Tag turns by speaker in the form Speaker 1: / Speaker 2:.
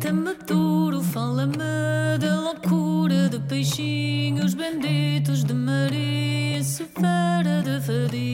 Speaker 1: Deita-me duro, fala-me da loucura de peixinhos benditos de Maria, severa de vadia.